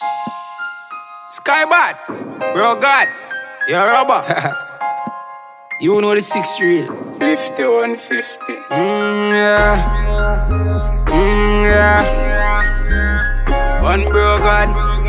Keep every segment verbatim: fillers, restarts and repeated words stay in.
Skybad, bro God, you're a rubber. You know the six real. fifty, one fifty. Mmm, yeah. Mmm, yeah. One bro God.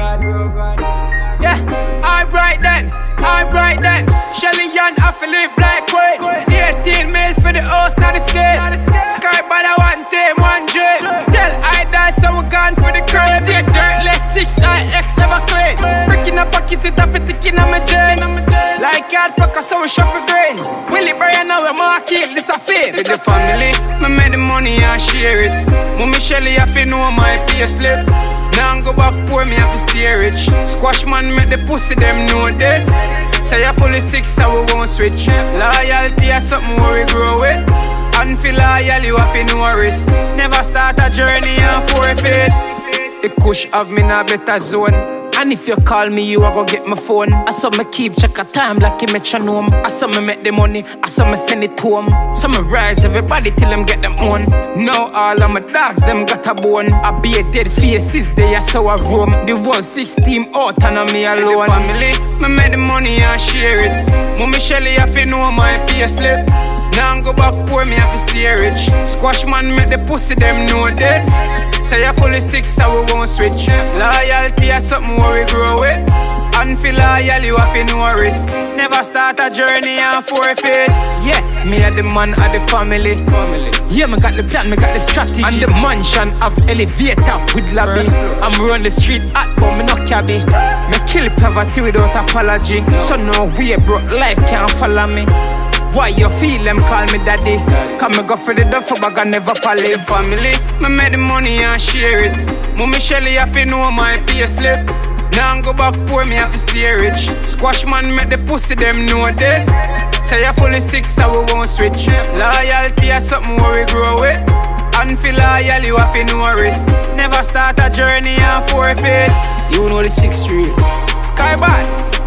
Yeah, I bright then, I bright then. Shelly Young, I feel live like queen. eighteen mil for the house, not the scale. Skybad, I want them one J. Tell I die, so we gone for the crowd. Stay dirtless, six I X ever clean. Breaking a pocket, it off it, taking on my jeans. Like alpaca, so we shuffle grains. Willie Brian, now we're more kill, this a fame. With the family, me make the money and share it. Mommy Shelly, I feel know my pay slip. Now I go back poor, me have to stay rich. Squash man, make the pussy, them know this. Say you're fully sick, so we won't switch. Loyalty is something where we grow with. And feel loyal, you have to know risk. Never start a journey and forfeit. The kush have me in a better zone. And if you call me, you a go get my phone. I saw me keep check a time like a metronome. I saw me make the money, I saw me send it home. So me rise everybody till them get them on. Now all of my dogs, them got a bone. I be a dead faces, they are so I roam. The one six team out and I'm me alone. The family, me make the money and share it. Mommy Shelly, I feel know my pay slip. Now I go back poor, me have to stay rich. Squash man, make the pussy, them know this. Say you're fully sick, so we won't switch. Loyalty is something where we grow with. And feel loyal, you have to know risk. Never start a journey and forfeit. Yeah, me and the man of the family. family. Yeah, me got the plan, me got the strategy. And the mansion have elevator with lobby. I'm run the street hot, but me not cabby. Me kill poverty without apology. So no way, bro, life can't follow me. Why you feel them call me daddy? Come me go for the duffel bag and never pally. Family, me make the money and share it. Mommy Shelly, I feel know my pay slip. Now I go back poor, me have to stay rich. Squash man, make the pussy, them know this. Say you're fully sick, so we won't switch. Loyalty is something where we grow with. And feel loyal, you have to know risk. Never start a journey and forfeit. You know the six real. Skybad,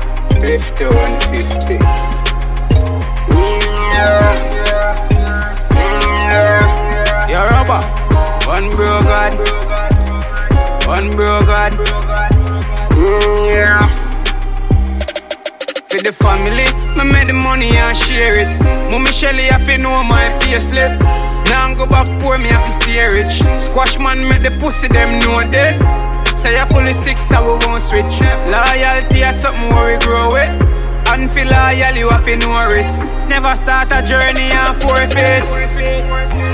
fifty, one fifty. You're rubber. One bro God. One bro God. Mm, yeah. For the family, me make the money and share it. Mommy Shelly, I feel know my pay slip. Now I go back poor, me have to stay rich. Squash man, make the pussy, them know this. Say you're fully sick, so we won't switch. Loyalty is something where we grow with. And feel loyal, you have to know risk. Never start a journey and forfeit.